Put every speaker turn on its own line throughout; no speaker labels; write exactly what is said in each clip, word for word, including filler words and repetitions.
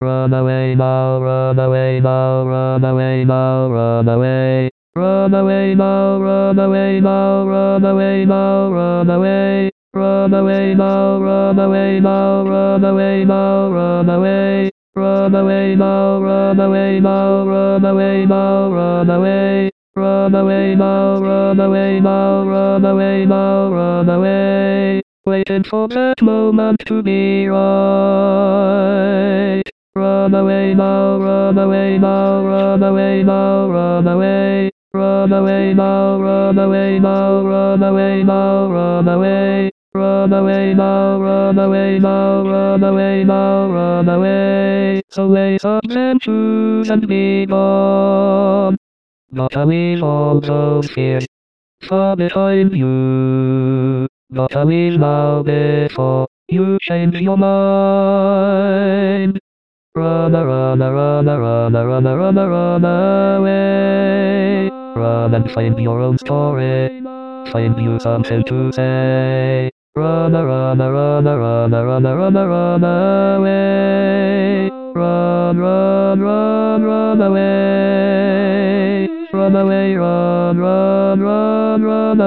Run away now, run away now, run away now, run away. Run away now, run away now, run away now, run away. Run away now, run away now, run away now, run away. Run away now, run away now, run away now, run away. Run away now, run away now, run away now, run away. Waiting for that moment to be right. Run away now, run away now, run away now, run away. Run away now, run away now, run away now, run away. Run away now, run away now, run away now, run away. So lace up them shoes and be gone. Gotta leave all those fears far behind you. Gotta leave now before you change your mind. Run, run, run, run, run, run, run away. Run and find your own story. Find you something to say. Run, run, run, run, run, run, run away. Run, run, run, run away. Run away, run, run, run, run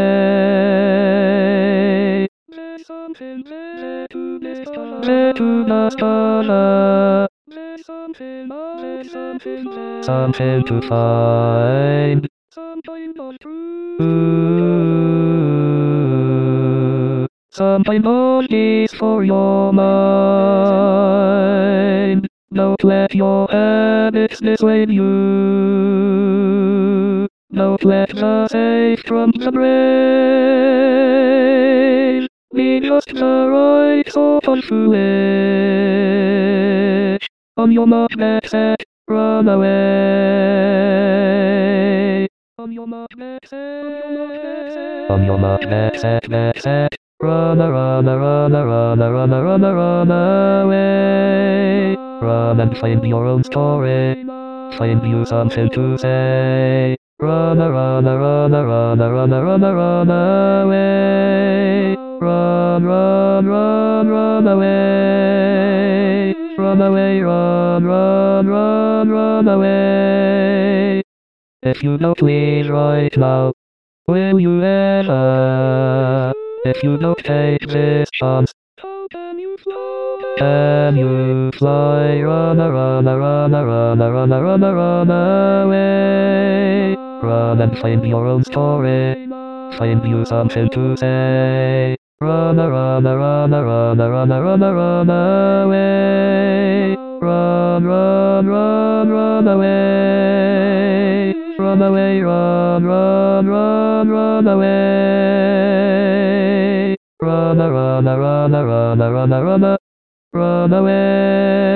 away. There's something there to discover. There to discover. There's something, there's something there. Something to find. Something not true. Something not is for your mind. Don't let your habits dissuade you. Don't let the safe from the brain be just the right sort of foolish. On your mark, get set, run away. On your mark, get set, on your mark, get set, get set. Run, run, run, run, run, run, run away. Run and find your own story. Find you something to say. Run, run, run, run, run, run, run away. Run, run, run, run away. Run away, run, run, run, run away. If you don't leave right now, will you ever? If you don't take this chance, how can you fly? Can you fly? Run, run, run, run, run, run, run away. Run and find your own story. Find you something to say. Run, run, run, run, run, run, run away. Run, run, run, run away. Run away, run, run, run, run away. Run, run, run, run, run, run, run away.